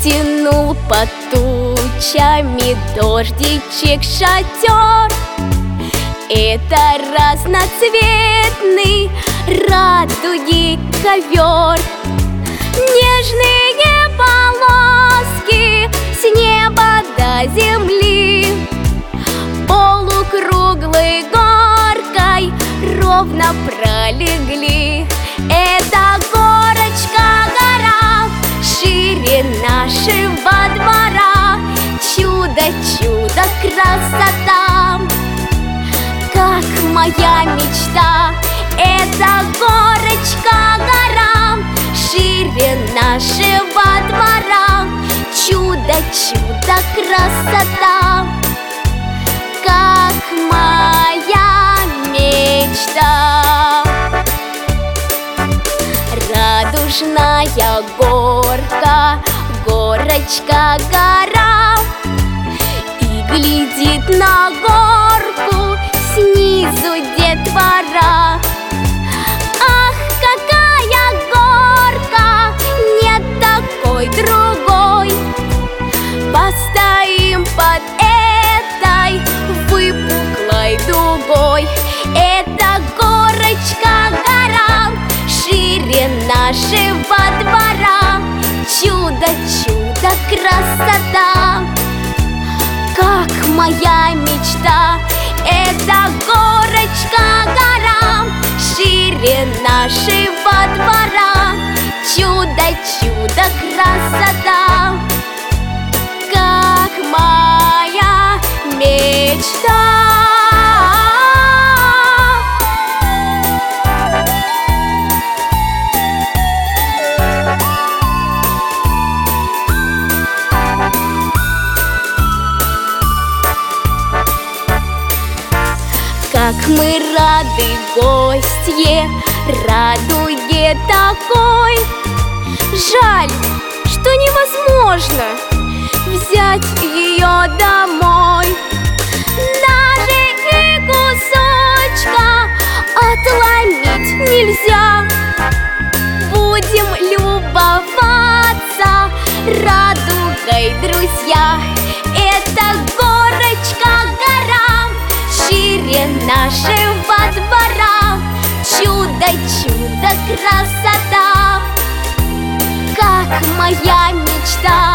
Натянул под тучами дождичек шатер. Это разноцветный радуги ковер. Нежные полоски с неба до земли полукруглой горкой ровно пролегли. Это горочка-гора шире нашего двора. Чудо, чудо, красота, как моя мечта. Это горочка-гора шире нашего двора. Чудо, чудо, красота, как моя мечта. Радужная горка, горочка-гора, и глядит на горку снизу детвора. Ах, какая горка, нет такой другой. Постоим под этой выпуклой дугой. Это горочка-гора шире нашего двора. Чудо, чудо, красота, как моя мечта. Это горочка-гора шире нашего двора. Чудо, чудо, красота, как моя мечта. Как мы рады гостье, радуге такой. Жаль, что невозможно взять ее домой. Даже и кусочка отломить нельзя. Будем любоваться радугой, друзья. Это горочка-гора шире нашего двора. Чудо, чудо, красота, как моя мечта.